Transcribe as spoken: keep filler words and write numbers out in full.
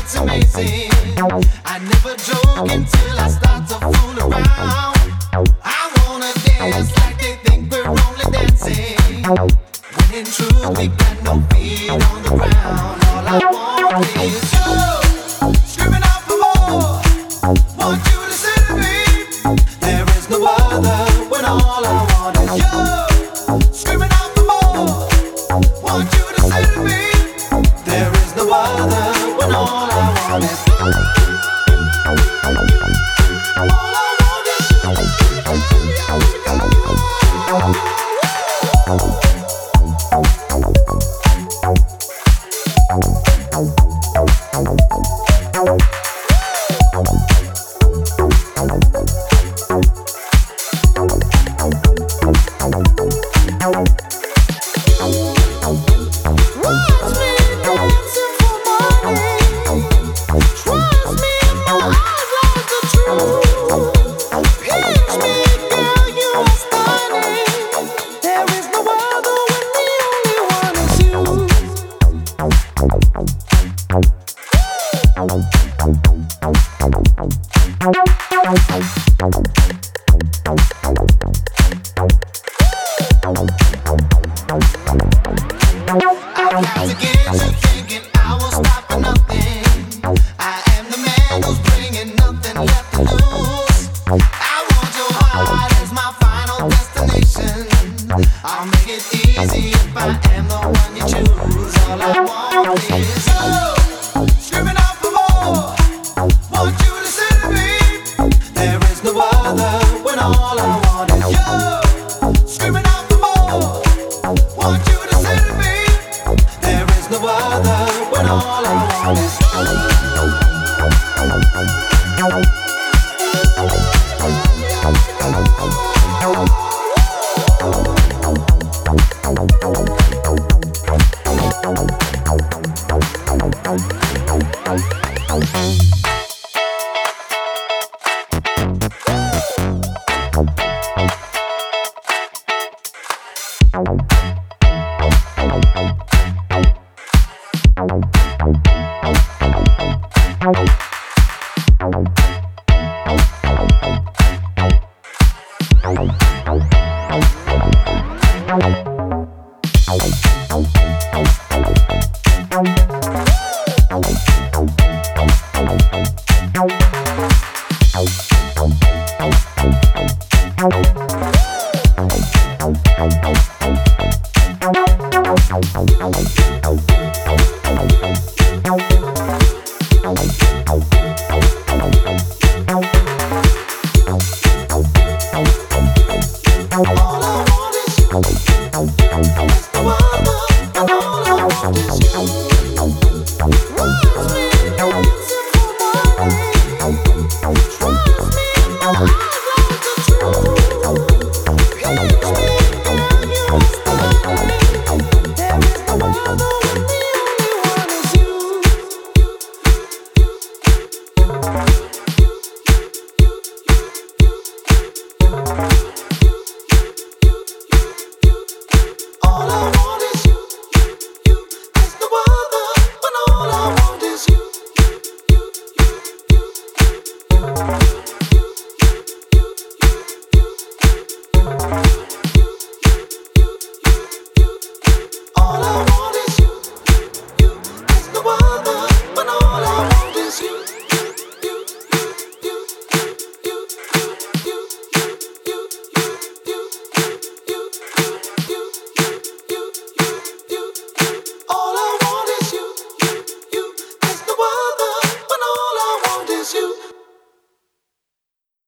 it's amazing. I never joke until I start to fool around. I wanna dance like they think we're only dancing, when in truth we got no feet on the ground. All I want is you, screaming out for more. Want you to say to me, there is no other. When all I want is you, screaming out for more. Want you to say to me, there is no other. When all I want is you. All I want is Thank you.